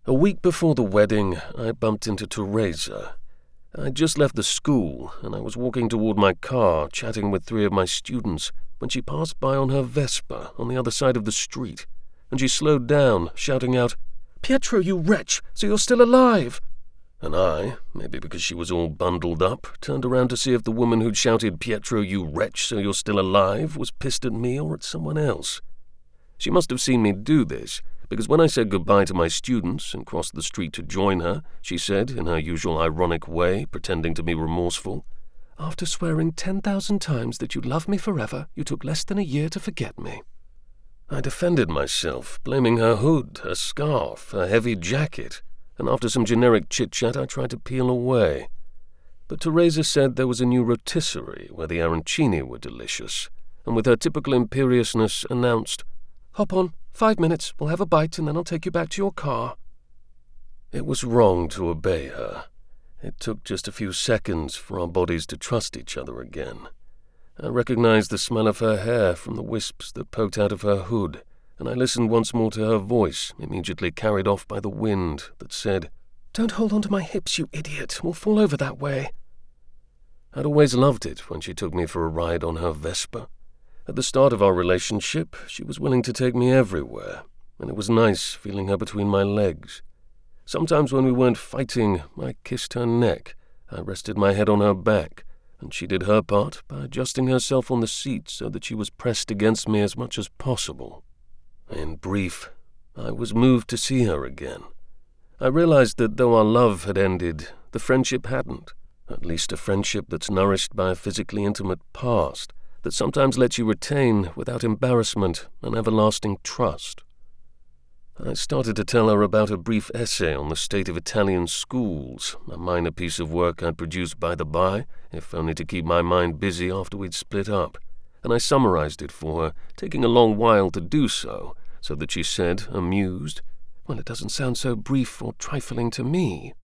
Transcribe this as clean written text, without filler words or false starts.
A week before the wedding, I bumped into Teresa. I'd just left the school, and I was walking toward my car, chatting with 3 of my students, when she passed by on her Vespa on the other side of the street, and she slowed down, shouting out, "Pietro, you wretch, so you're still alive!" And I, maybe because she was all bundled up, turned around to see if the woman who'd shouted, "Pietro, you wretch, so you're still alive," was pissed at me or at someone else. She must have seen me do this, because when I said goodbye to my students and crossed the street to join her, she said, in her usual ironic way, pretending to be remorseful, "After swearing 10,000 times that you'd love me forever, you took less than a year to forget me." I defended myself, blaming her hood, her scarf, her heavy jacket, and after some generic chit-chat I tried to peel away. But Teresa said there was a new rotisserie where the arancini were delicious, and with her typical imperiousness announced, "Hop on, 5 minutes, we'll have a bite and then I'll take you back to your car." It was wrong to obey her. It took just a few seconds for our bodies to trust each other again. I recognized the smell of her hair from the wisps that poked out of her hood, and I listened once more to her voice, immediately carried off by the wind, that said, "Don't hold on to my hips, you idiot. We'll fall over that way." I'd always loved it when she took me for a ride on her Vespa. At the start of our relationship, she was willing to take me everywhere, and it was nice feeling her between my legs. Sometimes when we weren't fighting, I kissed her neck, I rested my head on her back, and she did her part by adjusting herself on the seat so that she was pressed against me as much as possible. In brief, I was moved to see her again. I realized that though our love had ended, the friendship hadn't, at least a friendship that's nourished by a physically intimate past, that sometimes lets you retain, without embarrassment, an everlasting trust. I started to tell her about a brief essay on the state of Italian schools, a minor piece of work I'd produced by the by, if only to keep my mind busy after we'd split up, and I summarized it for her, taking a long while to do so that she said, amused, "Well, it doesn't sound so brief or trifling to me."